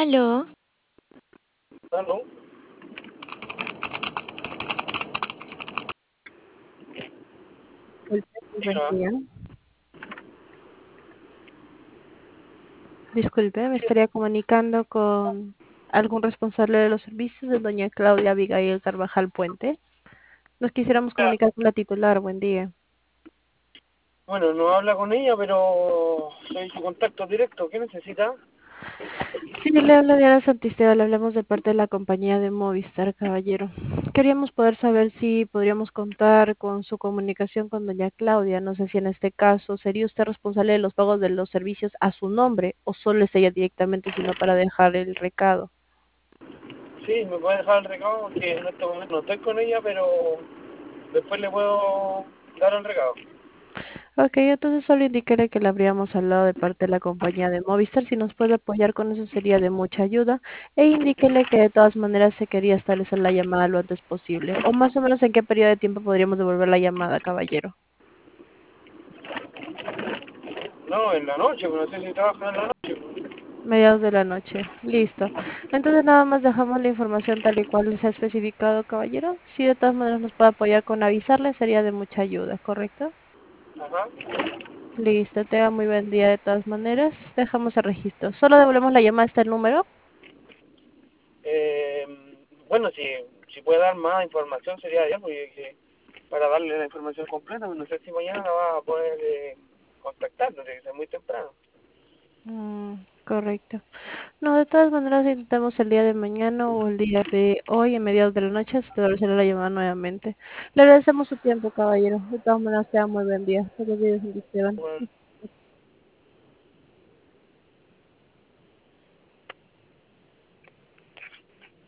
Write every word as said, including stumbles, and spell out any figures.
Aló, Aló, Disculpe, muy buen diga. día. Disculpe, me Sí, estaría comunicando con algún responsable de los servicios de doña Claudia Abigail Carvajal Puente. Nos quisiéramos ya. comunicar con la titular. Buen día. Bueno, no habla con ella, pero soy su contacto directo. ¿Qué necesita? Sí, le habla Diana Santisteban, le hablamos de parte de la compañía de Movistar, caballero. Queríamos poder saber si podríamos contar con su comunicación con doña Claudia. No sé si en este caso sería usted responsable de los pagos de los servicios a su nombre o solo es ella directamente, sino para dejar el recado. Sí, me puede dejar el recado porque en este momento no estoy con ella, pero después le puedo dar el recado. Ok, entonces solo indicaré que le habríamos hablado de parte de la compañía de Movistar. Si nos puede apoyar con eso sería de mucha ayuda. E indíquele que de todas maneras se quería establecer la llamada lo antes posible. O más o menos en qué periodo de tiempo podríamos devolver la llamada, caballero. No, en la noche, pero no sé si trabajan en la noche. Mediados de la noche. Listo. Entonces nada más dejamos la información tal y cual se ha especificado, caballero. Si de todas maneras nos puede apoyar con avisarle sería de mucha ayuda, ¿correcto? Ajá. Listo, tenga muy buen día de todas maneras. Dejamos el registro. Solo devolvemos la llamada a este número. Eh, bueno, si, si puede dar más información sería ya, porque que- para darle la información completa, pues no sé si mañana la va a poder eh, contactar, no tiene que ser muy temprano. Mm, correcto. No, de todas maneras intentamos el día de mañana o el día de hoy, en mediados de la noche, establecer la llamada nuevamente. Le agradecemos su tiempo, caballero. De todas maneras, sea muy buen día. Todos los días, Esteban. Bueno,